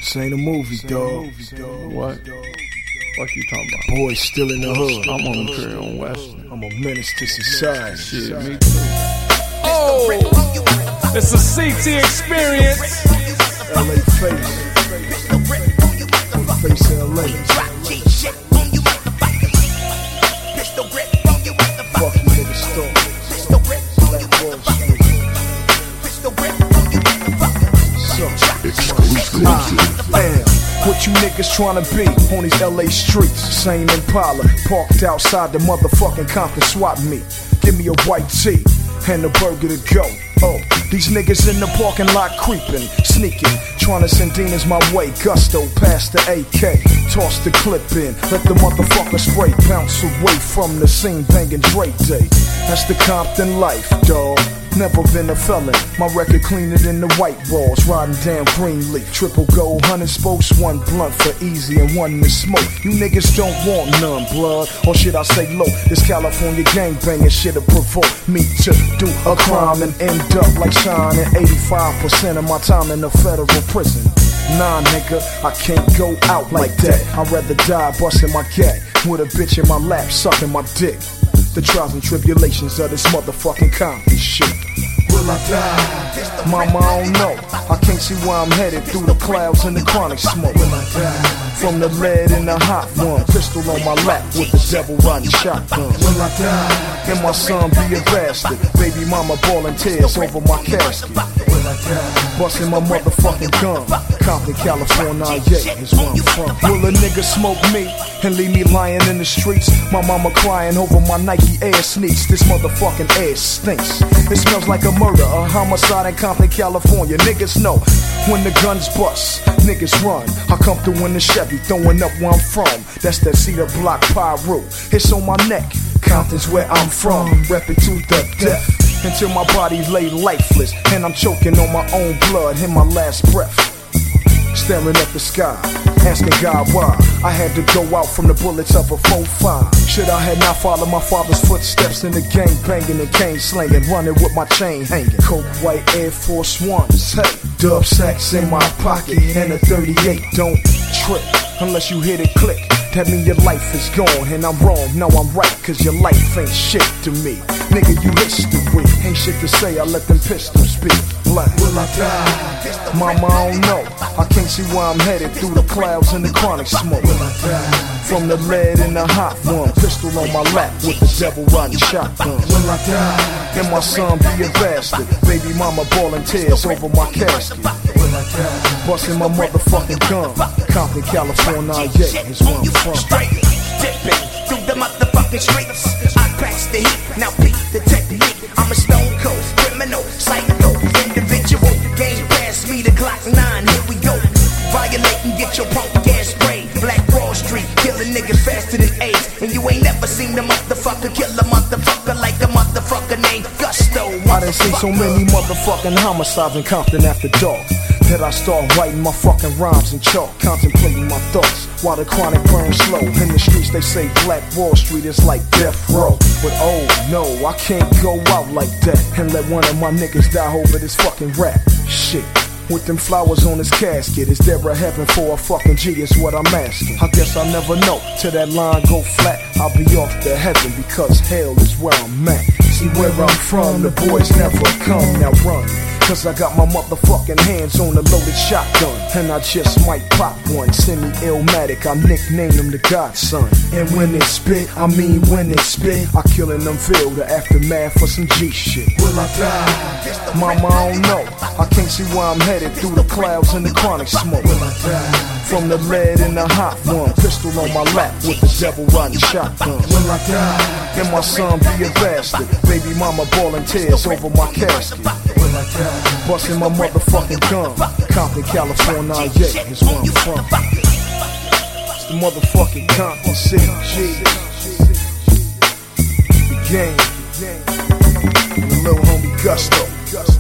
This ain't a movie, dog. What? What you talking about? Boy's still in the hood. I'm on the trail on Western. I'm a menace to society. Shit, me too. Oh, it's a CT experience. LA face. Face LA. Fuck you nigga stop. Black Wall Street. Damn, what you niggas tryna be on these LA streets? Same Impala, parked outside the motherfucking Compton swap meet. Give me a white tee and a burger to go. Oh, these niggas in the parking lot creeping, sneaking, tryna send demons my way. Gusto past the AK, toss the clip in, let the motherfucker spray bounce away from the scene, banging Dre Day. That's the Compton life, dawg. Never been a felon. My record cleaner than the white walls. Riding down Greenleaf. Triple gold, 100 spokes. One blunt for easy and one to smoke. You niggas don't want none, blood. Or should I say low? This California gangbanging shit'll provoke me to do a crime and end up like Sean. And 85% of my time in a federal prison. Nah, nigga, I can't go out like that. I'd rather die busting my gat with a bitch in my lap, sucking my dick. The trials and tribulations of this motherfucking Compton shit. Will I die? Mama, I don't know. I can't see where I'm headed through the clouds and the chronic smoke. Will I die? From the lead in the hot one, pistol on my lap with the devil riding shotgun. Will I die? And my son be a bastard. Baby mama bawling tears over my casket. Will I die? Busting my motherfucking gun. Compton, California, yeah, is where I'm from. Will a nigga smoke me and leave me lying in the streets? My mama crying over my Nike Air sneaks. This motherfucking air stinks. It smells like a murder, a homicide in Compton, California. Niggas know when the guns bust, niggas run. I come through in the Chevy, throwing up where I'm from. That's that cedar block pyro. It's on my neck. Compton's where I'm from. Rep it to the death until my body lay lifeless and I'm choking on my own blood in my last breath. Staring at the sky, asking God why I had to go out from the bullets of a 4-5. Should I had not followed my father's footsteps in the gang banging and cane slinging, running with my chain hanging. Coke white Air Force Ones, hey, dub sacks in my pocket and a 38. Don't trip unless you hear it click. That mean your life is gone and I'm wrong. No, I'm right, cause your life ain't shit to me. Nigga, you history. Ain't shit to say, I let them pistols speak. Black. Will I die? Mama, I don't know. I can't see where I'm headed through the clouds and the chronic smoke. Will I die? From the lead in the hot one, pistol on my lap with the devil riding shotgun. Will I die? And my son be a bastard. Baby mama bawling tears over my casket. Will I die? Busting my motherfucking gun. Compton, California, yeah, is where I'm from. Straight dipping through the motherfucking streets. I pass the heat, now beat the technique. I'm a stone cold criminal, psycho, individual. Game pass me the Glock 9, here we go. Violate and get your punk ass sprayed. Black Wall Street, killing niggas faster than AIDS. And you ain't never seen the motherfucker kill a motherfucker like a motherfucker named Gusto. I done seen so many motherfucking homicides in Compton after dark that I start writing my fucking rhymes in chalk, contemplating my thoughts while the chronic burns slow. In the streets they say Black Wall Street is like death row. But oh no, I can't go out like that and let one of my niggas die over this fucking rap shit. With them flowers on his casket, is there a heaven for a fucking G is what I'm asking. I guess I'll never know, till that line go flat, I'll be off to heaven because hell is where I'm at. See where I'm from, the boys never come, now run. Cause I got my motherfucking hands on a loaded shotgun. And I just might pop one, semi-illmatic, I nicknamed him the Godson. And when it spit, I mean when it spit, I kill and unveil the aftermath for some G shit. Will I die? Mama, I don't know. I can't see where I'm headed through the clouds and the chronic smoke. Will I die? From the lead in the hot one, pistol on my lap with the devil riding shotgun. Will I die? And my son be a bastard. Baby mama bawling tears over my casket. Will I die? Busting my motherfucking gun. Compton, California, yeah, is where I'm from. It's the motherfucking Compton City G. The game. And the little homie Gusto.